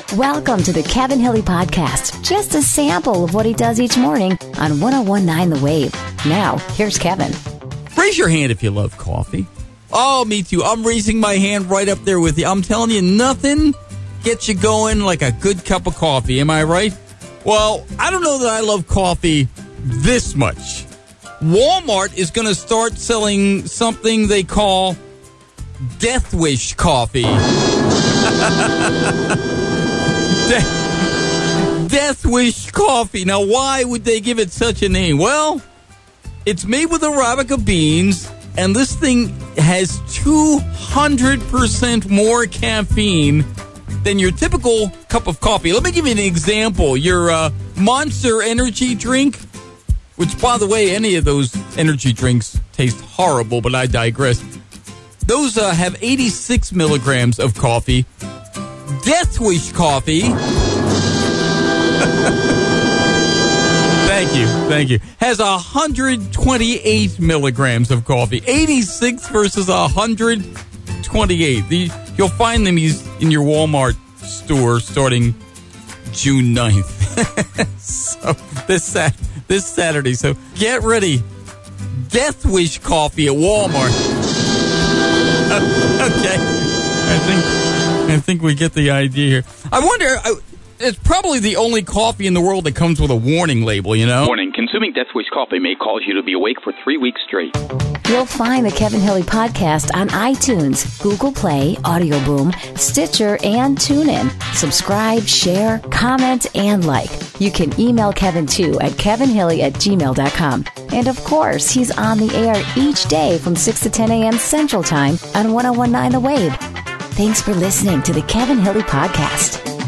Welcome to the Kevin Hilly Podcast. Just a sample of what he does each morning on 101.9 The Wave. Now, here's Kevin. Raise your hand if you love coffee. Oh, me too. I'm raising my hand right up there with you. I'm telling you, nothing gets you going like a good cup of coffee. Am I right? Well, I don't know that I love coffee this much. Walmart is going to start selling something they call Death Wish coffee. Death Wish coffee. Now, why would they give it such a name? Well, it's made with Arabica beans, and this thing has 200% more caffeine than your typical cup of coffee. Let me give you an example. Your Monster energy drink, which, by the way, any of those energy drinks taste horrible, but I digress. Those have 86 milligrams of coffee. Death Wish coffee. Thank you. Has 128 milligrams of coffee. 86 versus 128. You'll find them in your Walmart store starting June 9th. So this Saturday. So get ready. Death Wish coffee at Walmart. Okay. I think we get the idea here. I wonder, it's probably the only coffee in the world that comes with a warning label, you know? Warning, consuming Death Wish coffee may cause you to be awake for 3 weeks straight. You'll find the Kevin Hilly Podcast on iTunes, Google Play, Audio Boom, Stitcher, and TuneIn. Subscribe, share, comment, and like. You can email Kevin too at kevinhilly@gmail.com. And of course, he's on the air each day from 6 to 10 a.m. Central Time on 101.9 The Wave. Thanks for listening to the Kevin Hilly Podcast.